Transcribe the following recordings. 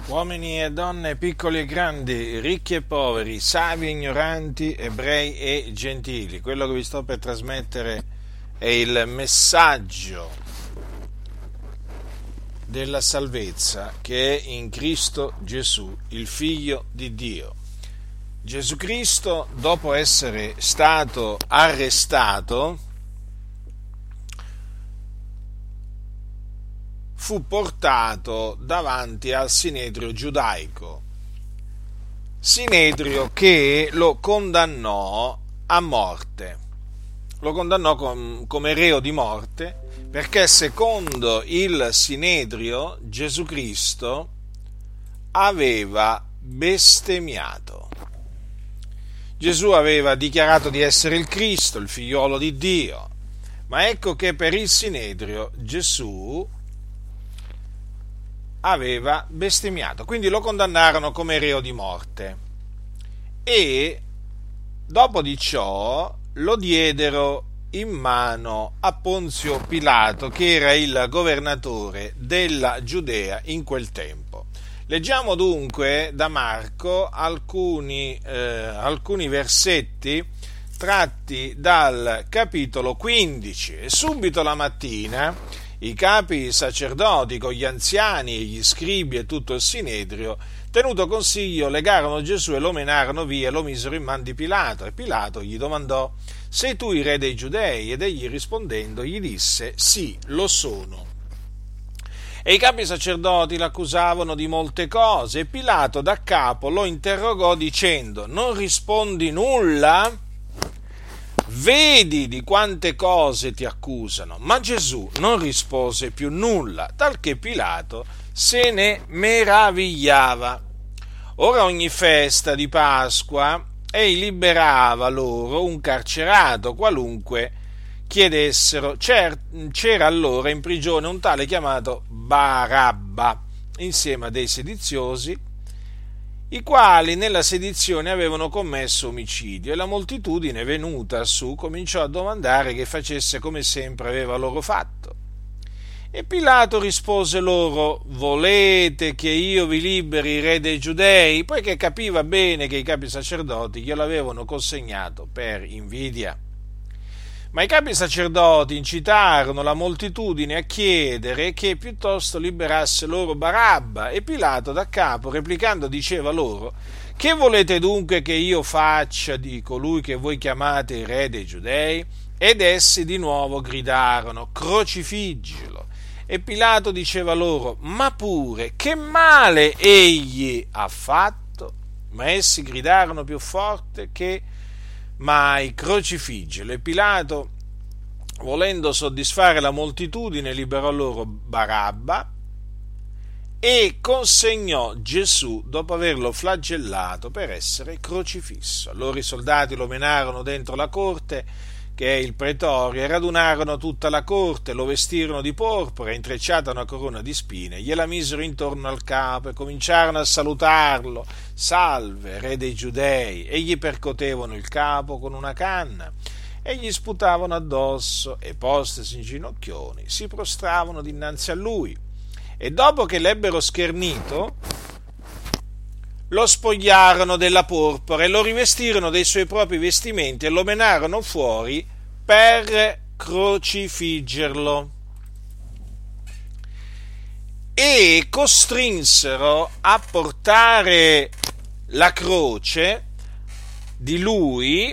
Uomini e donne, piccoli e grandi, ricchi e poveri, savi e ignoranti, ebrei e gentili. Quello che vi sto per trasmettere è il messaggio della salvezza che è in Cristo Gesù, il Figlio di Dio. Gesù Cristo, dopo essere stato arrestato, fu portato davanti al Sinedrio giudaico, Sinedrio che lo condannò a morte, lo condannò come reo di morte, perché secondo il Sinedrio Gesù Cristo aveva bestemmiato. Gesù aveva dichiarato di essere il Cristo, il figliolo di Dio, ma ecco che per il Sinedrio Gesù aveva bestemmiato, quindi lo condannarono come reo di morte e dopo di ciò lo diedero in mano a Ponzio Pilato, che era il governatore della Giudea in quel tempo. Leggiamo dunque da Marco alcuni versetti tratti dal capitolo 15. E subito la mattina i capi sacerdoti con gli anziani e gli scribi e tutto il Sinedrio, tenuto consiglio, legarono Gesù e lo menarono via e lo misero in man di Pilato. E Pilato gli domandò: sei tu il re dei Giudei? Ed egli rispondendo gli disse: sì, lo sono. E i capi sacerdoti l'accusavano di molte cose, e Pilato da capo lo interrogò dicendo: non rispondi nulla? Vedi di quante cose ti accusano. Ma Gesù non rispose più nulla, talché Pilato se ne meravigliava. Ora ogni festa di Pasqua ei liberava loro un carcerato qualunque chiedessero. C'era allora in prigione un tale chiamato Barabba, insieme a dei sediziosi, i quali nella sedizione avevano commesso omicidio, e la moltitudine venuta su cominciò a domandare che facesse come sempre aveva loro fatto. E Pilato rispose loro: volete che io vi liberi il re dei Giudei? Poiché capiva bene che i capi sacerdoti glielo avevano consegnato per invidia. Ma i capi sacerdoti incitarono la moltitudine a chiedere che piuttosto liberasse loro Barabba, e Pilato da capo, replicando, diceva loro: che volete dunque che io faccia di colui che voi chiamate il re dei Giudei? Ed essi di nuovo gridarono: crocifiggilo. E Pilato diceva loro: ma pure, che male egli ha fatto? Ma essi gridarono più forte che mai: crocifiggilo. E Pilato, volendo soddisfare la moltitudine, liberò loro Barabba e consegnò Gesù dopo averlo flagellato per essere crocifisso. Allora i soldati lo menarono dentro la corte, che è il pretorio, e radunarono tutta la corte, lo vestirono di porpora, intrecciata una corona di spine, gliela misero intorno al capo e cominciarono a salutarlo: salve, re dei Giudei, e gli percotevano il capo con una canna e gli sputavano addosso, e postesi in ginocchioni si prostravano dinanzi a lui. E dopo che l'ebbero schernito, lo spogliarono della porpora e lo rivestirono dei suoi propri vestimenti e lo menarono fuori per crocifiggerlo. E costrinsero a portare la croce di lui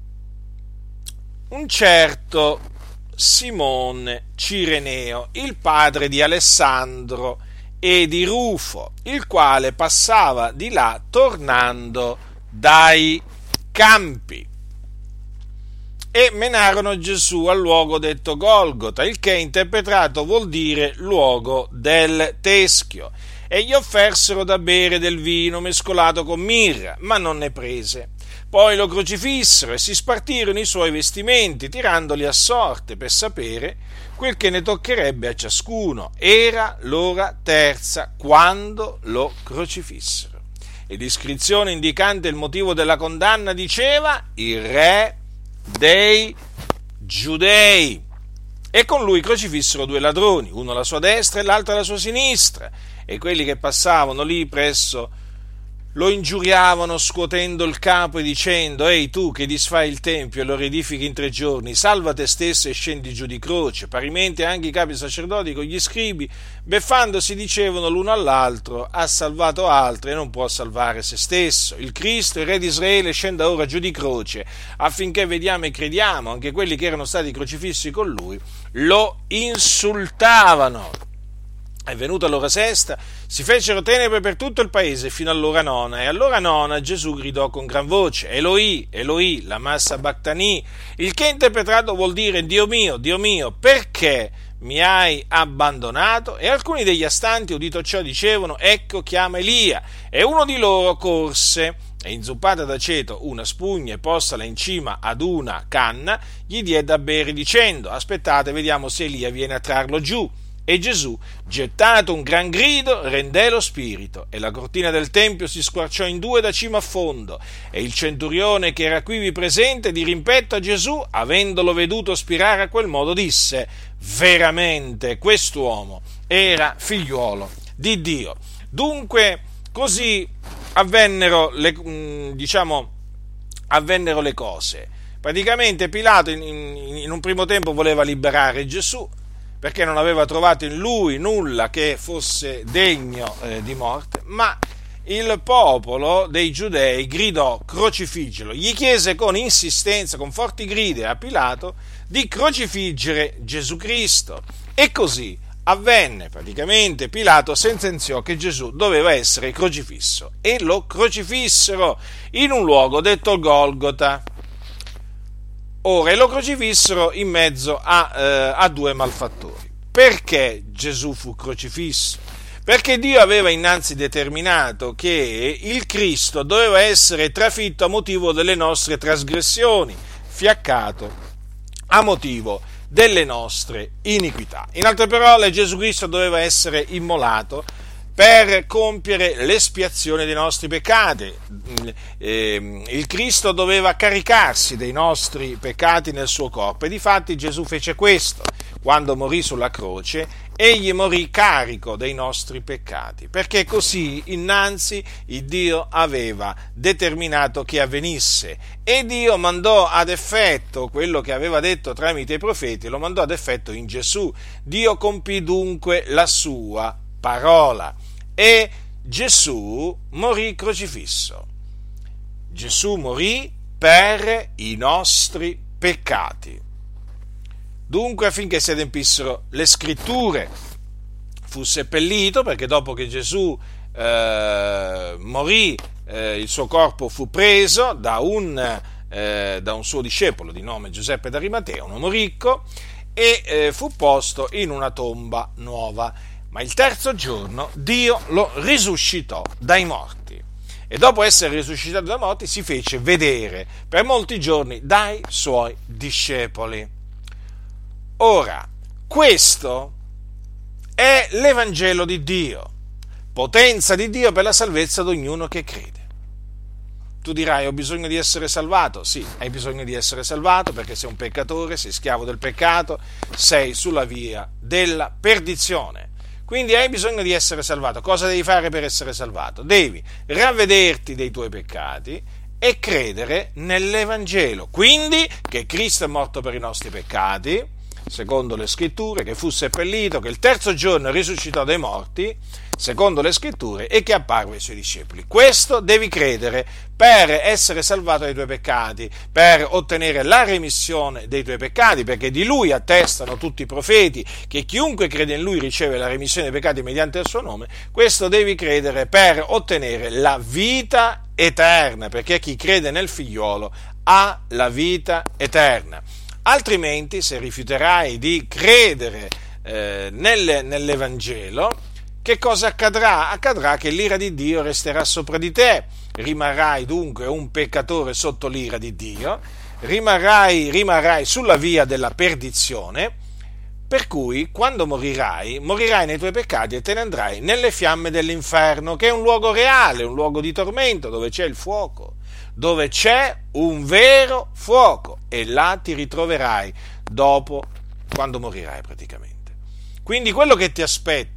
un certo Simone Cireneo, il padre di Alessandro e di Rufo, il quale passava di là tornando dai campi. E menarono Gesù al luogo detto Golgota, il che interpretato vuol dire luogo del teschio, e gli offersero da bere del vino mescolato con mirra, ma non ne prese. Poi lo crocifissero e si spartirono i suoi vestimenti, tirandoli a sorte per sapere quel che ne toccherebbe a ciascuno. Era l'ora terza quando lo crocifissero. E l'iscrizione indicante il motivo della condanna diceva: il re dei Giudei. E con lui crocifissero due ladroni, uno alla sua destra e l'altro alla sua sinistra. e quelli che passavano lì presso lo ingiuriavano scuotendo il capo e dicendo: «Ehi tu che disfai il tempio e lo riedifichi in 3 giorni, salva te stesso e scendi giù di croce». Parimenti anche i capi sacerdoti con gli scribi, beffandosi, dicevano l'uno all'altro: «Ha salvato altri e non può salvare se stesso. Il Cristo, il Re di Israele, scenda ora giù di croce affinché vediamo e crediamo». Anche quelli che erano stati crocifissi con lui lo insultavano. È venuta l'ora sesta, si fecero tenebre per tutto il paese fino all'ora nona, e all'ora nona Gesù gridò con gran voce: «Eloi, Eloi, lama sabachthani», il che interpretato vuol dire: Dio mio, perché mi hai abbandonato? E alcuni degli astanti, udito ciò, dicevano: «Ecco, chiama Elia». E uno di loro corse e, inzuppata d'aceto una spugna e postala in cima ad una canna, gli diede da bere dicendo: «Aspettate, vediamo se Elia viene a trarlo giù». E Gesù, gettato un gran grido, rendè lo spirito, e la cortina del tempio si squarciò in 2 da cima a fondo, e il centurione che era quivi presente, di rimpetto a Gesù, avendolo veduto spirare a quel modo, disse: «Veramente quest'uomo era figliuolo di Dio». Dunque, così avvennero le cose. Praticamente Pilato in un primo tempo voleva liberare Gesù, perché non aveva trovato in lui nulla che fosse degno di morte, ma il popolo dei giudei gridò: «Crocifiggilo». Gli chiese con insistenza, con forti grida a Pilato, di crocifiggere Gesù Cristo. E così avvenne. Praticamente Pilato sentenziò che Gesù doveva essere crocifisso, e lo crocifissero in un luogo detto Golgota. Ora, e lo crocifissero in mezzo a 2 malfattori. Perché Gesù fu crocifisso? Perché Dio aveva innanzi determinato che il Cristo doveva essere trafitto a motivo delle nostre trasgressioni, fiaccato a motivo delle nostre iniquità. In altre parole, Gesù Cristo doveva essere immolato per compiere l'espiazione dei nostri peccati. Il Cristo doveva caricarsi dei nostri peccati nel suo corpo, e difatti Gesù fece questo. Quando morì sulla croce, egli morì carico dei nostri peccati, perché così innanzi il Dio aveva determinato che avvenisse, e Dio mandò ad effetto quello che aveva detto tramite i profeti, lo mandò ad effetto in Gesù. Dio compì dunque la sua parola, e Gesù morì crocifisso. Gesù morì per i nostri peccati. Dunque, affinché si adempissero le scritture, fu seppellito, perché dopo che Gesù morì, il suo corpo fu preso da un suo discepolo di nome Giuseppe d'Arimatea, un uomo ricco, e fu posto in una tomba nuova. Ma il 3° giorno Dio lo risuscitò dai morti, e dopo essere risuscitato dai morti si fece vedere per molti giorni dai suoi discepoli. Ora, questo è l'Evangelo di Dio, potenza di Dio per la salvezza di ognuno che crede. Tu dirai: ho bisogno di essere salvato? Sì, hai bisogno di essere salvato perché sei un peccatore, sei schiavo del peccato, sei sulla via della perdizione. Quindi hai bisogno di essere salvato. Cosa devi fare per essere salvato? Devi ravvederti dei tuoi peccati e credere nell'Evangelo. Quindi che Cristo è morto per i nostri peccati, secondo le scritture, che fu seppellito, che il 3° giorno risuscitò dai morti, secondo le scritture, e che apparve ai suoi discepoli. Questo devi credere per essere salvato dai tuoi peccati, per ottenere la remissione dei tuoi peccati, perché di lui attestano tutti i profeti che chiunque crede in lui riceve la remissione dei peccati mediante il suo nome. Questo devi credere per ottenere la vita eterna, perché chi crede nel figliolo ha la vita eterna. Altrimenti, se rifiuterai di credere nell'Evangelo, che cosa accadrà? Accadrà che l'ira di Dio resterà sopra di te, rimarrai dunque un peccatore sotto l'ira di Dio, rimarrai sulla via della perdizione, per cui quando morirai nei tuoi peccati e te ne andrai nelle fiamme dell'inferno, che è un luogo reale, un luogo di tormento, dove c'è il fuoco, dove c'è un vero fuoco, e là ti ritroverai dopo, quando morirai praticamente. Quindi quello che ti aspetta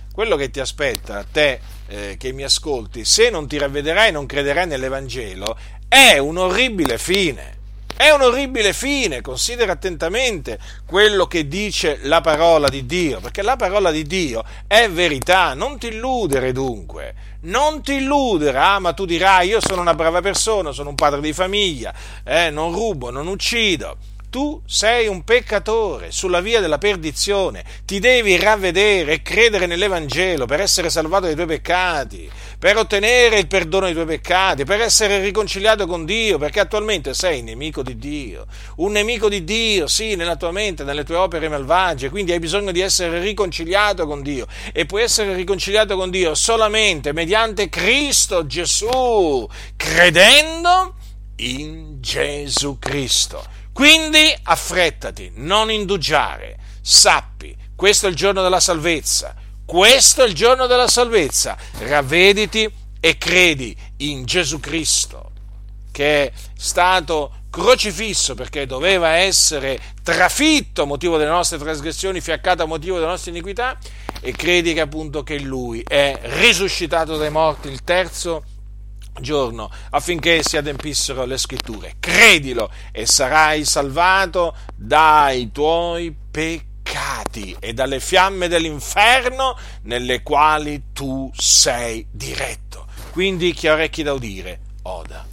quello che ti aspetta a te che mi ascolti, se non ti ravvederai e non crederai nell'Evangelo, è un orribile fine. È un orribile fine, considera attentamente quello che dice la parola di Dio, perché la parola di Dio è verità, non ti illudere dunque, non ti illudere, ma tu dirai io sono una brava persona, sono un padre di famiglia, non rubo, non uccido. Tu sei un peccatore sulla via della perdizione, ti devi ravvedere e credere nell'Evangelo per essere salvato dai tuoi peccati, per ottenere il perdono dei tuoi peccati, per essere riconciliato con Dio, perché attualmente sei nemico di Dio, un nemico di Dio, sì, nella tua mente, nelle tue opere malvagie, quindi hai bisogno di essere riconciliato con Dio e puoi essere riconciliato con Dio solamente mediante Cristo Gesù, credendo in Gesù Cristo. Quindi affrettati, non indugiare, sappi, questo è il giorno della salvezza, questo è il giorno della salvezza, ravvediti e credi in Gesù Cristo, che è stato crocifisso perché doveva essere trafitto a motivo delle nostre trasgressioni, fiaccato a motivo delle nostre iniquità, e credi che appunto che Lui è risuscitato dai morti il terzo giorno affinché si adempissero le scritture. Credilo e sarai salvato dai tuoi peccati e dalle fiamme dell'inferno nelle quali tu sei diretto. Quindi chi ha orecchi da udire oda.